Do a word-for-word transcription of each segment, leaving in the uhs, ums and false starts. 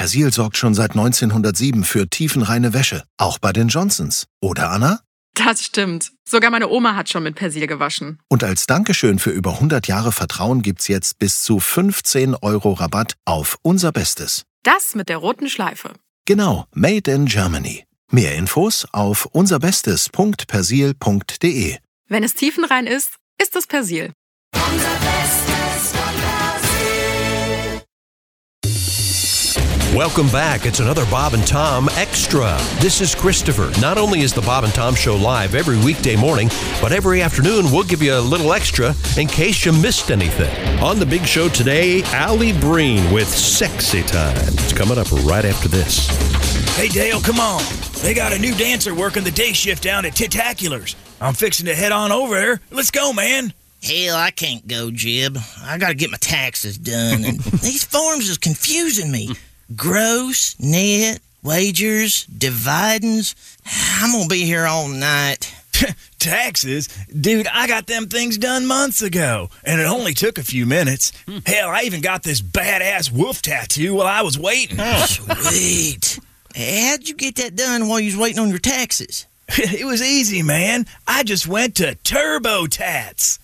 Persil sorgt schon seit neunzehnhundertsieben für tiefenreine Wäsche, auch bei den Johnsons. Oder, Anna? Das stimmt. Sogar meine Oma hat schon mit Persil gewaschen. Und als Dankeschön für über hundert Jahre Vertrauen gibt's jetzt bis zu fünfzehn Euro Rabatt auf unser Bestes. Das mit der roten Schleife. Genau, made in Germany. Mehr Infos auf unserbestes punkt persil punkt de. Wenn es tiefenrein ist, ist es Persil. Welcome back. It's another Bob and Tom Extra. This is Christopher. Not only is the Bob and Tom Show live every weekday morning, but every afternoon we'll give you a little extra in case you missed anything. On the big show today, Allie Breen with Sexy Time. It's coming up right after this. Hey, Dale, come on. They got a new dancer working the day shift down at Titaculars. I'm fixing to head on over there. Let's go, man. Hell, I can't go, Jib. I gotta get my taxes done, and these forms is confusing me. Gross, net, wagers, dividends. I'm gonna be here all night. Taxes? Dude, I got them things done months ago, and it only took a few minutes. Hell, I even got this badass wolf tattoo while I was waiting. Sweet. How'd you get that done while you was waiting on your taxes? It was easy, man. I just went to TurboTax.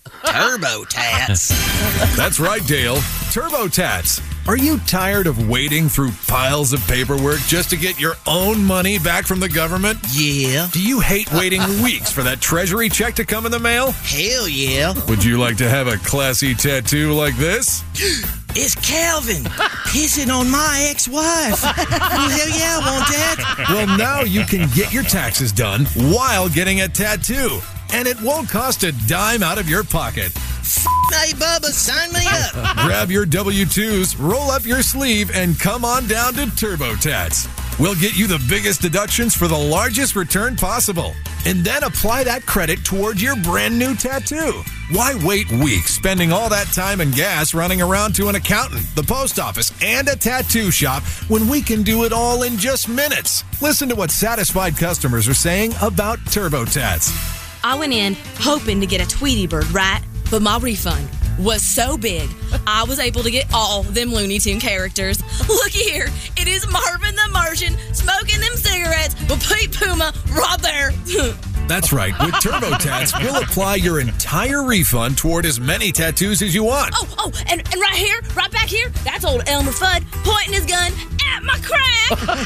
TurboTax? That's right, Dale. TurboTax. Are you tired of waiting through piles of paperwork just to get your own money back from the government? Yeah. Do you hate waiting weeks for that treasury check to come in the mail? Hell yeah. Would you like to have a classy tattoo like this? It's Calvin pissing on my ex-wife. Well, hell yeah, I want that. Well, now you can get your taxes done while getting a tattoo, and it won't cost a dime out of your pocket. Hey, Bubba, sign me up. Grab your W two's, roll up your sleeve, and come on down to TurboTax. We'll get you the biggest deductions for the largest return possible, and then apply that credit toward your brand new tattoo. Why wait weeks spending all that time and gas running around to an accountant, the post office, and a tattoo shop when we can do it all in just minutes? Listen to what satisfied customers are saying about TurboTax. I went in hoping to get a Tweety Bird, right? But my refund was so big, I was able to get all them Looney Tune characters. Looky here, it is Marvin the Martian smoking them cigarettes with Pete Puma right there. That's right. With TurboTax, we'll apply your entire refund toward as many tattoos as you want. Oh, oh, and, and right here, right back here, that's old Elmer Fudd pointing his gun at my crack.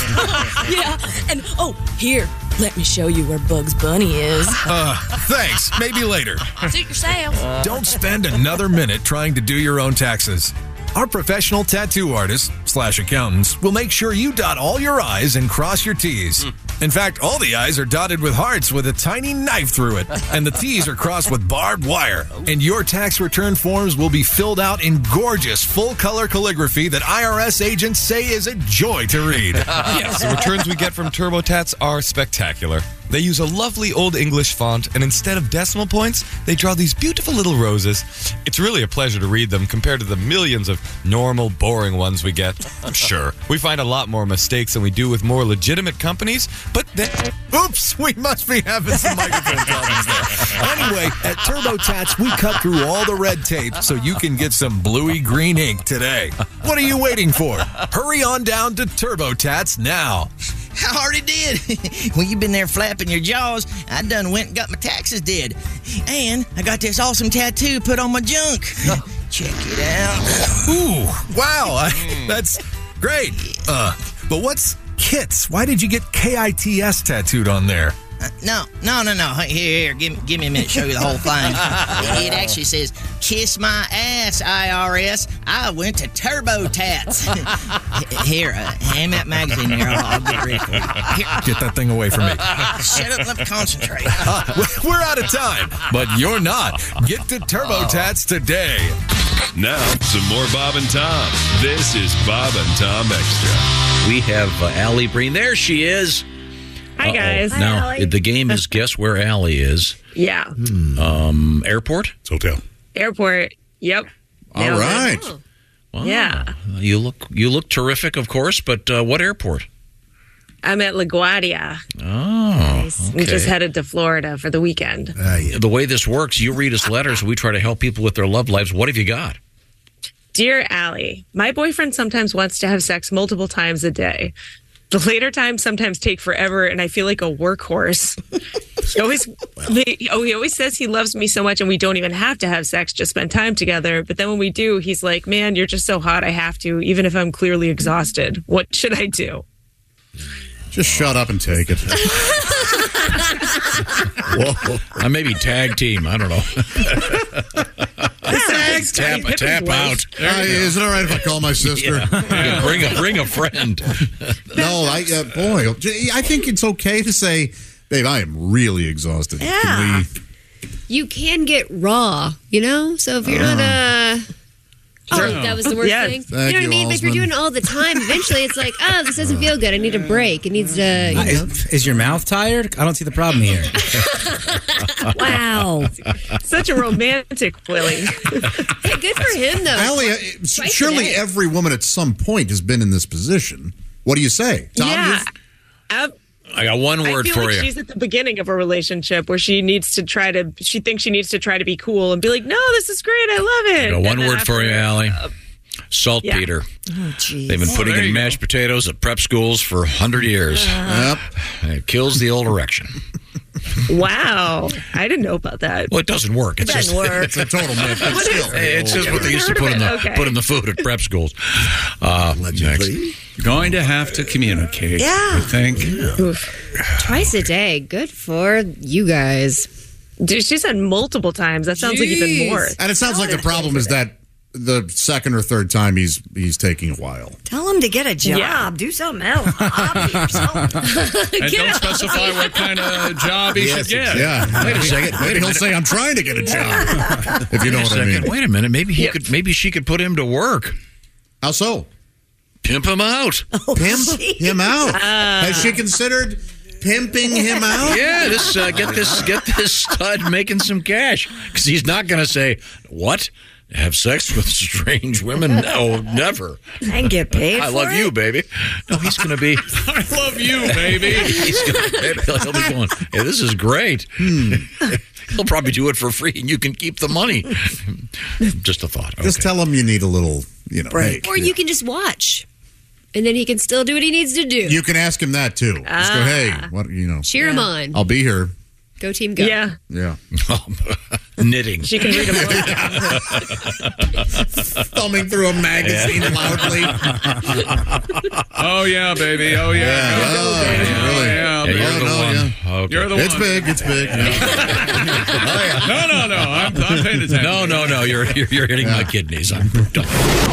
Yeah, and oh, here, let me show you where Bugs Bunny is. Uh, thanks. Maybe later. Suit yourself. Don't spend another minute trying to do your own taxes. Our professional tattoo artists slash accountants will make sure you dot all your I's and cross your T's. In fact, all the I's are dotted with hearts with a tiny knife through it, and the T's are crossed with barbed wire. And your tax return forms will be filled out in gorgeous full-color calligraphy that I R S agents say is a joy to read. Yes, the returns we get from TurboTax are spectacular. They use a lovely Old English font, and instead of decimal points, they draw these beautiful little roses. It's really a pleasure to read them compared to the millions of normal, boring ones we get. Sure, we find a lot more mistakes than we do with more legitimate companies, but then... Oops, we must be having some microphone problems there. Anyway, at TurboTax, we cut through all the red tape so you can get some bluey green ink today. What are you waiting for? Hurry on down to TurboTax now. I already did. Well, you've been there flapping your jaws. I done went and got my taxes did. And I got this awesome tattoo put on my junk. Check it out. Ooh, wow. I, that's great. Uh, but what's Kits? Why did you get K I T S tattooed on there? Uh, no, no, no, no. Here, here, give me, give me a minute to show you the whole thing. It actually says, "Kiss my ass, I R S. I went to TurboTax." Here, uh, hand me that magazine here. I'll, I'll get ready for you. Here. Get that thing away from me. Shut up and let me concentrate. Uh, we're out of time, but you're not. Get to TurboTax today. Now, some more Bob and Tom. This is Bob and Tom Extra. We have uh, Allie Breen. There she is. Hi, Uh-oh. guys. Hi, now, Allie. The game is guess where Allie is. Yeah. Hmm. Um, airport? It's hotel. Airport. Yep. All Nailed right. it. Wow. Yeah. You look you look terrific, of course, but uh, what airport? I'm at LaGuardia. Oh, okay. We just headed to Florida for the weekend. Uh, yeah. The way this works, you read us letters, we try to help people with their love lives. What have you got? Dear Allie, my boyfriend sometimes wants to have sex multiple times a day. The later times sometimes take forever, and I feel like a workhorse. He always, he, oh, he always says he loves me so much, and we don't even have to have sex, just spend time together. But then when we do, he's like, man, you're just so hot, I have to, even if I'm clearly exhausted. What should I do? Just shut up and take it. Whoa. Uh, maybe tag team. I don't know. Tag, tap tap out. Uh, is it all right if I call my sister? Yeah. Yeah, bring a bring a friend. No, I uh, boy, I think it's okay to say, babe, I am really exhausted. Yeah. Can we... You can get raw, you know? So if you're uh, not uh Oh, Sure. that was the worst Yes. thing. Thank you know what I you, mean? But if you're Alsman. doing it all the time, eventually it's like, oh, this doesn't feel good. I need a break. It needs to, you know. Is, is your mouth tired? I don't see the problem here. Wow. Such a romantic Willie. Hey, good for him, though. Allie, uh, Twice a surely day. every woman at some point has been in this position. What do you say? Tom, yeah. you've- Ab- I got one I word feel for like you. she's at the beginning of a relationship where she needs to try to, she thinks she needs to try to be cool and be like, no, this is great. I love it. I got one And then word for you, after- Allie. Saltpeter. Oh, jeez. They've been Oh, putting there in you mashed potatoes at prep schools for one hundred years. Yep. It kills the old erection. Wow. I didn't know about that. Well, it doesn't work. It's It doesn't just work. It's a total myth. But still. It's just what they used to Never put in heard the of it. Okay. put in the food at prep schools. Uh, next. Going to have to communicate. Yeah. I think. Twice a day. Good for you guys. Dude, she said multiple times. That sounds like even more. And it sounds like the problem is that the second or third time he's he's taking a while. Tell him to get a job. Yeah. Do something else. Hobby or something. And don't specify what kind of job he should get. Yeah. Wait a second. Maybe Wait a he'll minute. say, I'm trying to get a job. If you know Wait a what I second. mean. Wait a minute. Maybe he could. Maybe she could put him to work. How so? Pimp him out. Pimp him out. Has she considered pimping him out? Yeah, this uh, get this get this stud making some cash because he's not going to say what. Have sex with strange women? No, never. And get paid I for love it? you, baby. No, he's going to be. I love you, baby. He's going to. He'll be going. Hey, this is great. Hmm. He'll probably do it for free, and you can keep the money. Just a thought. Just tell him you need a little, you know, break. Or you can just watch. And then he can still do what he needs to do. You can ask him that too. Just go, Ah. hey, what you know? Cheer him on. I'll be here. Go team, go. Yeah. Yeah. Knitting. She can read a book. Thumbing through a magazine loudly. Oh, yeah, baby. Oh, yeah. Yeah. Go, Oh, baby. yeah, Oh, really. yeah. Yeah, you're Oh, the no, one. yeah. Okay. You're the It's one. big. It's big. Yeah. No, no, no. I'm, I'm paying attention. No, no, no. You're you're, you're hitting my kidneys. I'm done.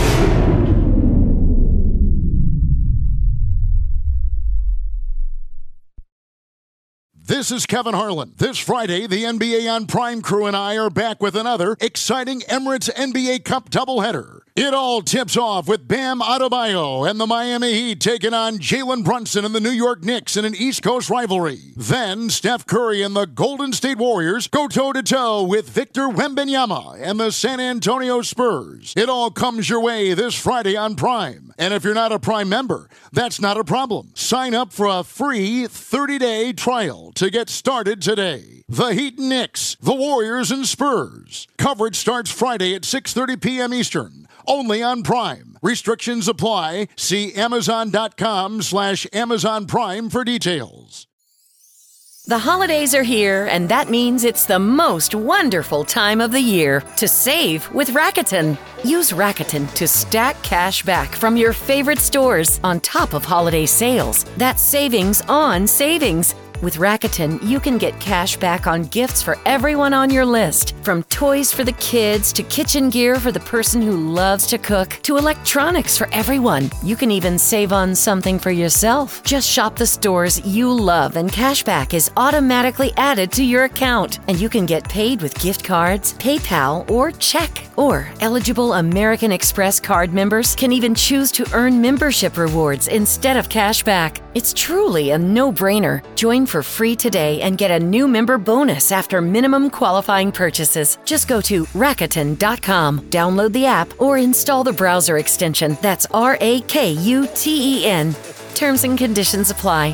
This is Kevin Harlan. This Friday, the N B A on Prime crew and I are back with another exciting Emirates N B A Cup doubleheader. It all tips off with Bam Adebayo and the Miami Heat taking on Jalen Brunson and the New York Knicks in an East Coast rivalry. Then Steph Curry and the Golden State Warriors go toe-to-toe with Victor Wembanyama and the San Antonio Spurs. It all comes your way this Friday on Prime. And if you're not a Prime member, that's not a problem. Sign up for a free thirty-day trial to get started today. The Heat and Knicks, the Warriors and Spurs. Coverage starts Friday at six thirty p.m. Eastern. Only on Prime. Restrictions apply. See Amazon.com slash Amazon Prime for details. The holidays are here, and that means it's the most wonderful time of the year to save with Rakuten. Use Rakuten to stack cash back from your favorite stores on top of holiday sales. That's savings on savings. With Rakuten, you can get cash back on gifts for everyone on your list. From toys for the kids, to kitchen gear for the person who loves to cook, to electronics for everyone. You can even save on something for yourself. Just shop the stores you love, and cash back is automatically added to your account. And you can get paid with gift cards, PayPal, or check. Or eligible American Express card members can even choose to earn membership rewards instead of cash back. It's truly a no-brainer. Join for free today and get a new member bonus after minimum qualifying purchases. Just go to Rakuten dot com, download the app, or install the browser extension. That's R A K U T E N. Terms and conditions apply.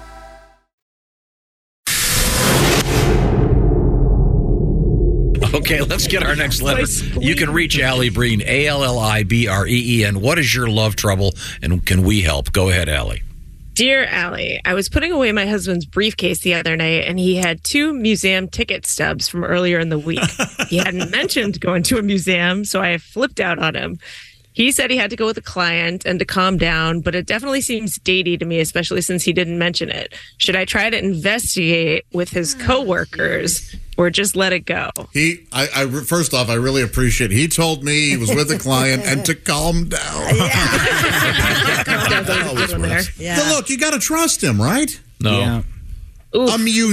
Okay, Okay, let's get our next letter. You can reach Allie Breen, A L L I B R E E N. What is your love trouble, and can we help? Go ahead, Allie. Dear Allie, I was putting away my husband's briefcase the other night, and he had two museum ticket stubs from earlier in the week. He hadn't mentioned going to a museum, so I flipped out on him. He said he had to go with a client and to calm down, but it definitely seems datey to me, especially since he didn't mention it. Should I try to investigate with his coworkers or just let it go? He, I, I, first off, I really appreciate. He told me he was with a client and to calm down. Yeah. So look, you got to trust him, right? No. Yeah. A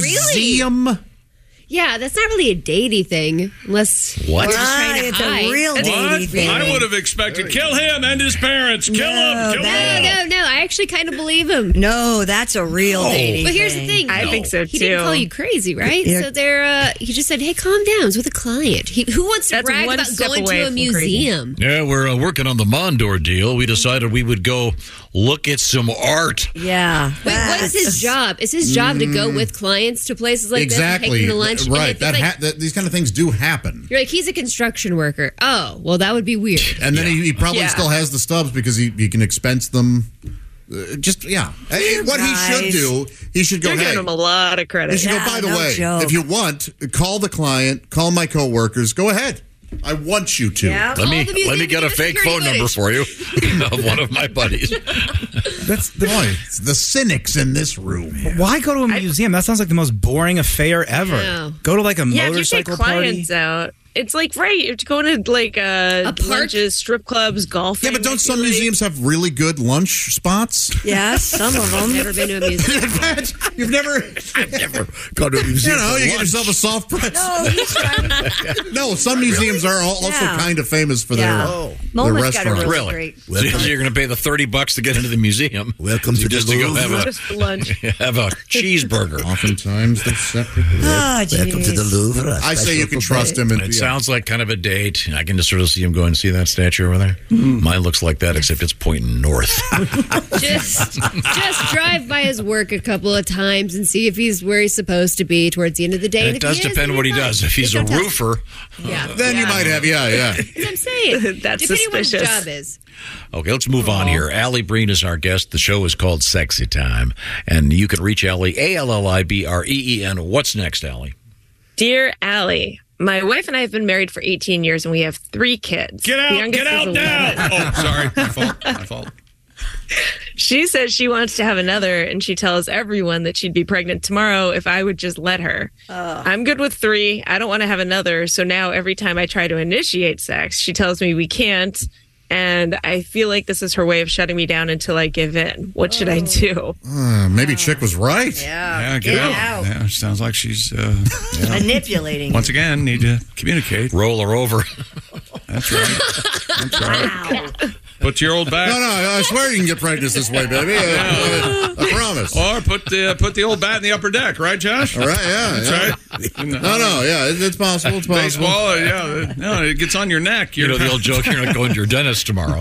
museum. Yeah, that's not really a datey thing, unless What? you're just trying to It's hide. a real What? datey thing. I would have expected kill him and his parents. Kill No, him. Kill No, him. no, no. I actually kind of believe him. No, that's a real datey But here's thing. the thing. I think so, He didn't too. call you crazy, right? Yeah. So they're. Uh, he just said, "Hey, calm down." It's with a client. He, who wants to That's brag one about step going away to a from museum? Yeah, we're uh, working on the Mondor deal. We decided we would go look at some art. Yeah. Wait, what is his job? Is his job to go with clients to places like Exactly. this and take them to lunch? And Right. if That, it's like, ha- that these kind of things do happen. you're like, he's a construction worker. Oh, well, that would be weird. And then he, he probably Yeah. still has the stubs because he, he can expense them. Uh, just yeah. Hey, what he should guys. do, he should go. You're Hey, giving him a lot of credit. he should Yeah, go. By the no way, joke. if you want, call the client, call my coworkers. Go ahead. I want you to. Yeah. Let me Call the museum let me and get a get a fake security phone number footage. for you of one of my buddies. That's the Boy, it's the cynics in this room. Why go to a museum? That sounds like the most boring affair ever. Yeah. Go to like a Yeah, if you take motorcycle party. clients out, it's like, right, you're going to like uh, A park? lunches, strip clubs, golfing. Yeah, but don't I some feel like- museums have really good lunch spots? Yeah, some of them. Never been to a museum. You've never, I've never gone to a you museum. know, for you get lunch. yourself a soft pretzel. No, he's trying. No, some museums are al- also Yeah. kind of famous for Yeah. their, Oh. their Mona's got a restaurants. really Really? great. So you're going to pay the thirty bucks to get into the museum. Welcome to just the to go Louvre. have a Just for lunch. have a cheeseburger. Oftentimes they're separate. Oh, Welcome to the jeez. Louvre. I say you can trust him. And It yeah. sounds like kind of a date. I can just sort of see him going, see that statue over there? Mine looks like that, except it's pointing north. just just drive by his work a couple of times and see if he's where he's supposed to be towards the end of the day. And it if does he is, depend then what he you're does. fine. If he's a Just don't tell- roofer, Yeah. Then you might have, yeah, yeah. That's what I'm saying. That's Depending on what his suspicious. job is. Okay, let's move on here. Allie Breen is our guest. The show is called Sexy Time, and you can reach Allie, A L L I B R E E N. What's next, Allie? Dear Allie, my wife and I have been married for eighteen years and we have three kids. Get The out. youngest Get is out now. eleven. Oh, sorry. My fault. My fault. She says she wants to have another, and she tells everyone that she'd be pregnant tomorrow if I would just let her. I'm good with three. I don't want to have another. So now every time I try to initiate sex, she tells me we can't. And I feel like this is her way of shutting me down until I give in. What should I do? Uh, maybe Chick was right. Yeah, Yeah, get, get out. out. Yeah, sounds like she's uh, yeah. Manipulating. Once again, need to communicate. Roll her over. That's right. That's right. Put your old back. No, no, I swear you can get pregnant this way, baby. I, I promise. Or put the put the old bat in the upper deck, right, Josh? All right, yeah. That's yeah. right. No, no, yeah, it, it's possible. It's possible. Baseball, uh, yeah. No, it gets on your neck. You You're know the old joke, you're not going to your dentist tomorrow.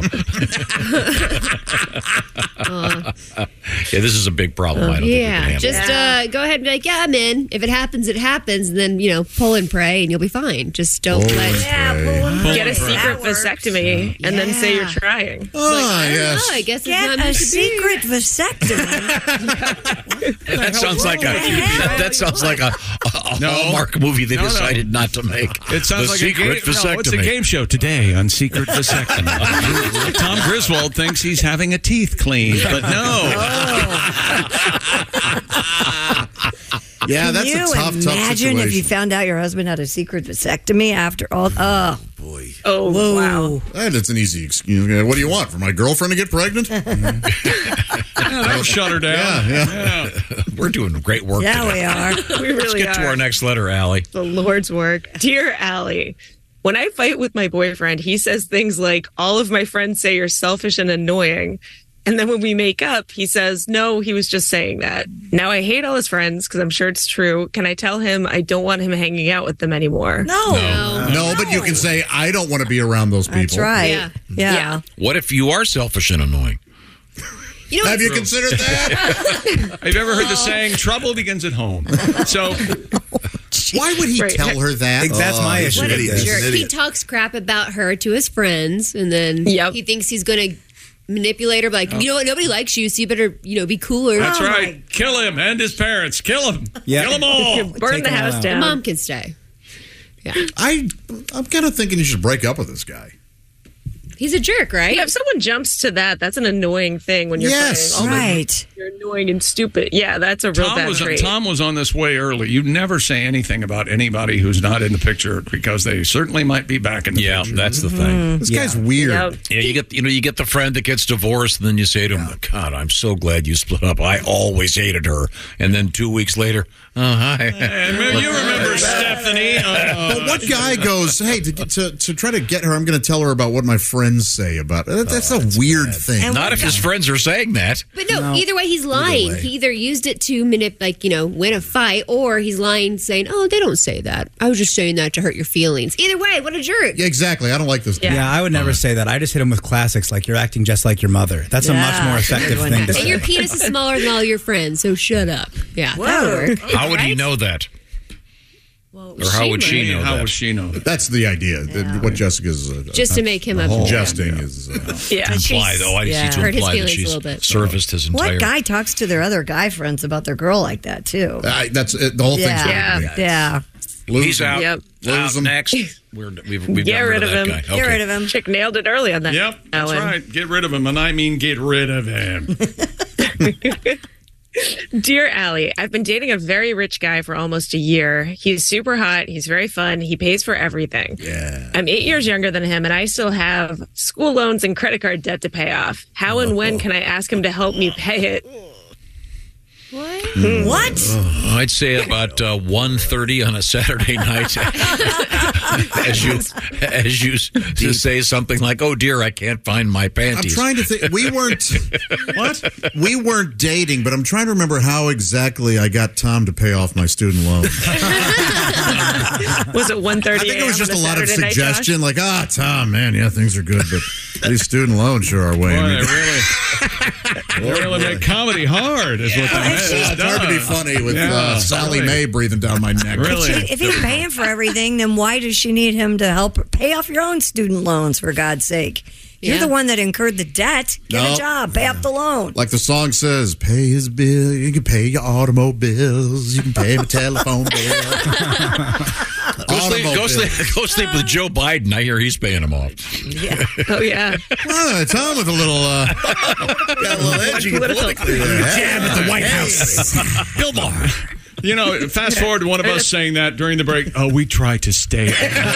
Yeah, this is a big problem. I don't think we can Yeah, handle just it. uh, go ahead and be like, yeah, I'm in. If it happens, it happens. And then, you know, pull and pray and you'll be fine. Just don't Pull let. and Yeah, pray. pull and Get a pray. secret That works. vasectomy and then say you're Yeah. trying. Ah, I don't yes. know. I guess it's Get not a meant to be. secret vasectomy. That sounds like a that, that sounds like a, a, a No. Hallmark movie they No, no. decided not to make. It sounds the like secret a game. vasectomy. No, it's a game show today on secret vasectomy. Tom Griswold thinks he's having a teeth cleaned, but no. Yeah, Can that's you a tough, tough imagine situation. if you found out your husband had a secret vasectomy after all? Oh, Boy. Oh, whoa. wow. That is an easy excuse. What do you want? For my girlfriend to get pregnant? Yeah, that'll shut her down. Yeah, yeah. We're doing great work Yeah, today. we are. We really Let's get are. to our next letter, Allie. The Lord's work. Dear Allie, when I fight with my boyfriend, he says things like, all of my friends say you're selfish and annoying. And then when we make up, he says, no, he was just saying that. Now I hate all his friends because I'm sure it's true. Can I tell him I don't want him hanging out with them anymore? No. No. No, but you can say, I don't want to be around those people. That's right. Yeah. Yeah. Yeah. What if you are selfish and annoying? You know Have what's- you considered that? Have you ever heard the saying, trouble begins at home? So Why would he Right. tell her that? That's my issue. What a with this. jerk. He talks crap about her to his friends, and then Yep. he thinks he's going to manipulate her. Like, you know what? Nobody likes you, so you better, you know, be cooler. That's right. Kill him and his parents. Kill him. Yeah. Kill them all. Burn Take the him house out. The down. mom can stay. Yeah. I, I'm kind of thinking you should break up with this guy. He's a jerk, right? Yeah, if someone jumps to that, that's an annoying thing when you're Yes. fighting. Oh my Right. God, you're annoying and stupid. Yeah, that's a real Tom bad was, trait. Tom was on this way early. You never say anything about anybody who's not in the picture because they certainly might be back in the Yeah, picture. that's the thing. This guy's weird. Yep. Yeah, you get you know you get the friend that gets divorced, and then you say to him, "God, I'm so glad you split up. I always hated her." And then two weeks later, oh hi, And you remember Stephanie? Uh, But what guy goes, hey, to, to to try to get her, I'm going to tell her about what my friends say about it. That's a weird thing. And not if his friends are saying that. But no, either way, he's lying. way. He either used it to manip, like, you know, win a fight, or he's lying, saying, "Oh, they don't say that. I was just saying that to hurt your feelings." Either way, what a jerk! Yeah, exactly. I don't like this. Yeah, I would never say that. I just hit him with classics like "You're acting just like your mother." That's a Yeah, much more effective good thing one. to And say. your penis is smaller than all your friends, so shut up. Yeah, that would work. How would he Right? know that? Well, Or how would she know How that? would she know that? That's the idea. that What Jessica's uh, Just to make him the up. whole jesting is. Uh, Yeah. Imply though, I Yeah. need to Hurt his imply that feelings a she's little bit. serviced his entire. What guy talks to their other guy friends about their girl like that, too? I, that's it, the whole thing's Yeah. weird. Yeah. Lose He's him. out. Yep. Out Lose him. next. We're, we've we've Get got rid of that him. guy. Get Okay. rid of him. Chick nailed it early on that. Yep, that's Alan. right. Get rid of him, and I mean get rid of him. Dear Allie, I've been dating a very rich guy for almost a year. He's super hot. He's very fun. He pays for everything. Yeah. I'm eight years younger than him, and I still have school loans and credit card debt to pay off. How and when can I ask him to help me pay it? What? What? Oh, I'd say about uh, one thirty on a Saturday night, as you as you s- to say something like, "Oh dear, I can't find my I'm panties." trying to think. We weren't what? We weren't dating, but I'm trying to remember how exactly I got Tom to pay off my student loan. Was it one thirty? I think it was just a lot of suggestion, like, ah, Tom, man, yeah, things are good, but these student loans sure are weighing Boy, me they down. really, they really make comedy hard, is what they Yeah, it's hard to be funny with Yeah, uh, Sally really. Mae breathing down my neck. Really? She- if he's paying for everything, then why does she need him to help her pay off your own student loans, for God's sake? You're Yeah. the one that incurred the debt. Get No. a job. Pay off the loan. Like the song says, pay his bill. You can pay your automobiles. You can pay my telephone bill. Go sleep, go, Automobile. sleep, go sleep with Joe Biden. I hear he's paying him off. Yeah. Oh, yeah. Ah, Tom with a little, uh, got a little edgy politically there. Jab at the White House. Bill Maher. You know, fast forward to one of us saying that during the break. Oh, we try to stay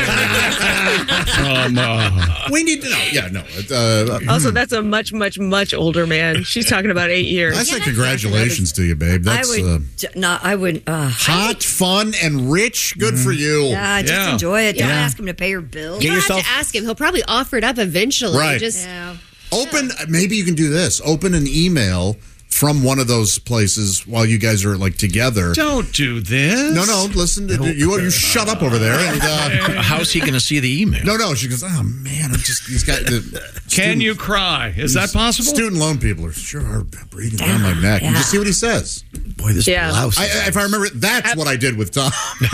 from. Uh, We need to know. Yeah, no. it, Uh, Also, that's a much, much, much older man. She's talking about eight years. I say congratulations to you, babe. That's I would uh, j- not. I would. Uh, hot, fun, and rich. Good for you. yeah, just Yeah. enjoy it. Don't Yeah. ask him to pay your bills. You don't have to ask him. He'll probably offer it up eventually. Right. Just Open. Maybe you can do this. Open an email from one of those places while you guys are like together. don't do this. No, no. Listen, to, you you shut up over there. And, uh, How's he going to see the email? no, no. She goes, oh man, I'm just. He's got the. Can student- you cry? Is that possible? Student loan people are sure are breathing down my neck. And just see what he says. Boy, this Yeah. blouse. I, if I remember, it, that's what I did with Tom.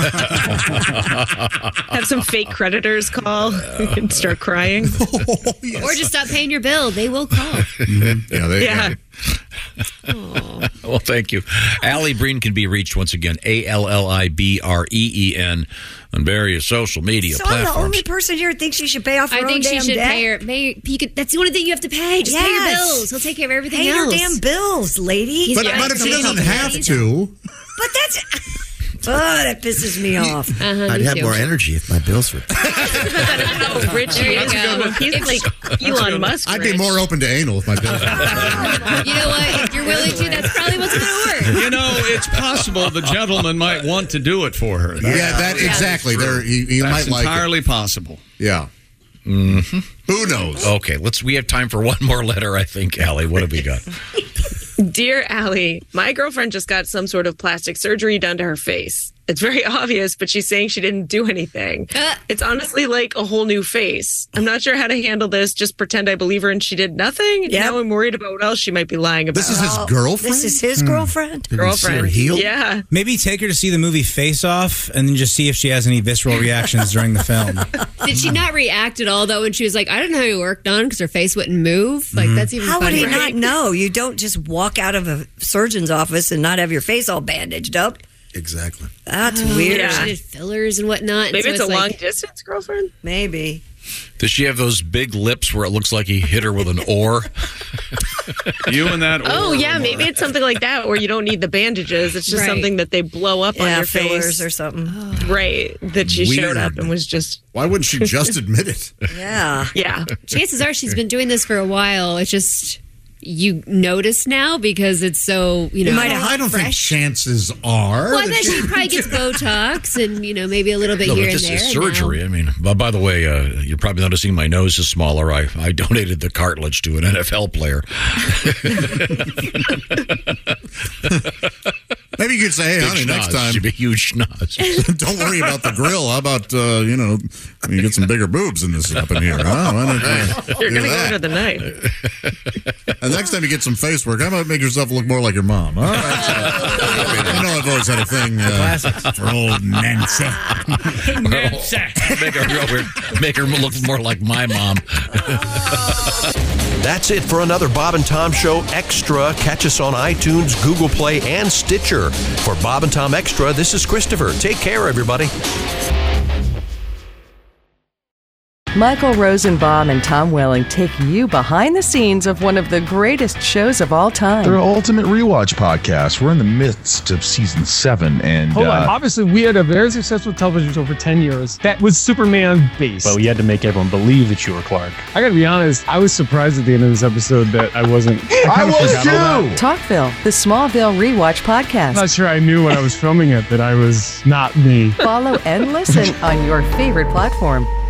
Have some fake creditors call and start crying. or just stop paying your bill. They will call. Yeah, they, Yeah. Well, thank you. Allie Breen can be reached once again, A L L I B R E E N, on various social media So I'm the platforms. only person here who thinks she should pay off her I own think she damn should debt. pay her. Pay her you could, that's the only thing you have to pay. Just pay your Yes. bills. He'll take care of everything Pay your else. damn bills, lady. But, Yeah, but if she it's doesn't have complicated. to, But that's. Oh, that pisses me off. Uh-huh, I'd me have too. more energy if my bills were. How rich he There you is. go. He's like Elon Musk. I'd be rich. more open to anal if my bills were. You know what? If you're willing to, that's probably what's going to work. You know, it's possible the gentleman might want to do it for her. That- Yeah, that exactly. There, he, he That's might like it. entirely possible. Yeah. Mm-hmm. Who knows? Okay, let's. We have time for one more letter, I think, Allie. What have we got? Dear Allie, my girlfriend just got some sort of plastic surgery done to her face. It's very obvious, but she's saying she didn't do anything. It's honestly like a whole new face. I'm not sure how to handle this. Just pretend I believe her and she did nothing. Yep. Now I'm worried about what else she might be lying about. This is his girlfriend? This is his girlfriend? Girlfriend. Yeah. Maybe take her to see the movie Face Off and then just see if she has any visceral reactions during the film. Did she not react at all, though, when she was like, I don't know how you worked on because her face wouldn't move? Like, that's even How would funnier. he not know? You don't just walk out of a surgeon's office and not have your face all bandaged up. Exactly. That's Oh, weird. yeah. She did fillers and whatnot. Maybe so it's a like- long distance girlfriend? Maybe. Does she have those big lips where it looks like he hit her with an oar? You and that Oh, yeah. Maybe it's something like that where you don't need the bandages. It's just Right. something that they blow up on Yeah, your fillers face. or something. Right. That she showed Weird. up and was just. Why wouldn't she just admit it? Yeah. Yeah. Chances are she's been doing this for a while. It's just you notice now because it's so, you know, I don't think fresh. chances are. Well, that then she probably gets Botox and, you know, maybe a little bit No, here but and this there. is and surgery. I mean, but by the way, uh, you're probably noticing my nose is smaller. I, I donated the cartilage to an N F L player. Maybe you could say, hey, Big honey, next schnoz. time. Should be huge schnoz. Don't worry about the grill. How about, uh, you know, you get some bigger boobs in this up in here, huh? Why don't you You're do going to go that? under the knife. And next time you get some face work, how about make yourself look more like your mom? All right. You know I've always had a thing uh, for old Nancy. make, her, make her look more like my mom. That's it for another Bob and Tom Show Extra. Catch us on iTunes, Google Play, and Stitcher. For Bob and Tom Extra, this is Christopher. Take care, everybody. Michael Rosenbaum and Tom Welling take you behind the scenes of one of the greatest shows of all time. They're Ultimate Rewatch Podcast. We're in the midst of season seven, and Hold on. uh, Obviously, we had a very successful television show for ten years that was Superman based. But we had to make everyone believe that you were Clark. I gotta be honest, I was surprised at the end of this episode that I wasn't. I, I kinda was forgot all that. Talkville, the Smallville Rewatch Podcast. I'm not sure I knew when I was filming it that I was not me. Follow and listen on your favorite platform.